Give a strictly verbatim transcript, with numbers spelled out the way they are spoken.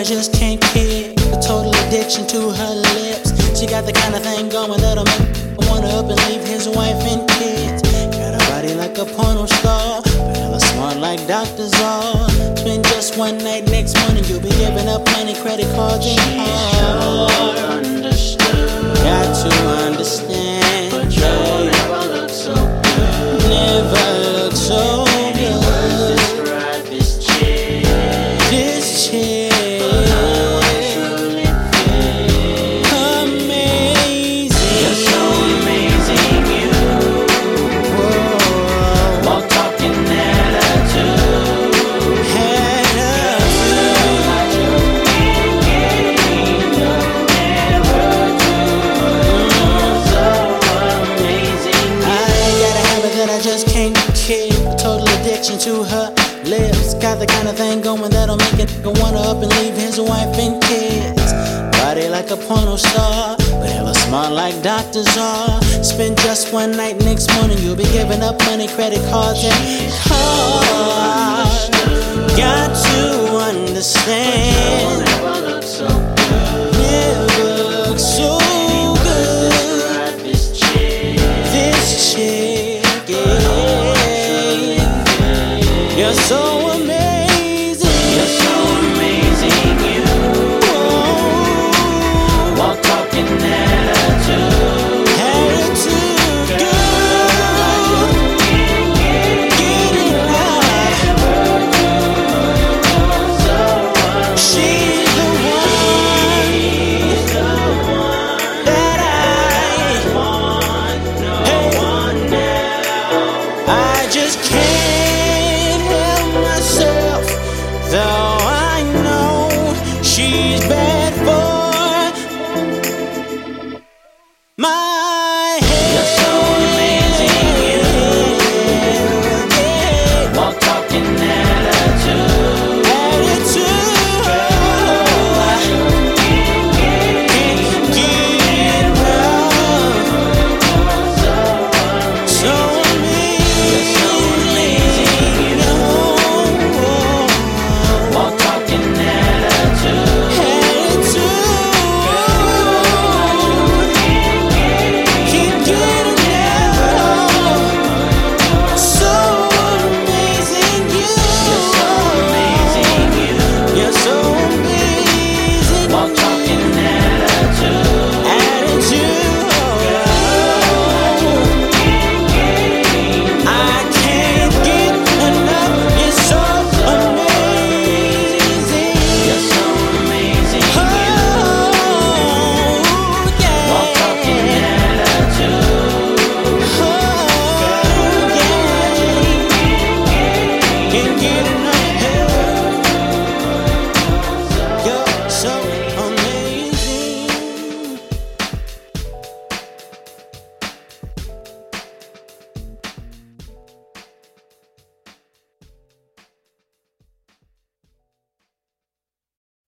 just can't kick. A total addiction to her lips. She got the kind of thing going that'll make him wanna up and leave his wife and kids. Got a body like a porno star, but hella smart like Doctor Zor. Spend just one night, next morning you'll be giving up money, credit cards, and cars. Got to understand, but you never look so good. Never look so good. Describe this chick. This chick. Amazing. You're so amazing, you. Whoa. Walk, talking attitude. I just can't kick. Total addiction to her lips. Got the kind of thing going that'll make it wanna up and leave his wife and kids. Body like a porno star, but hella smart like Doctor Zor. Spend just one night, next morning you'll be giving up money, credit cards, and cars. Got to understand. Never look so good. Never look so good. This chick. This chick. You're so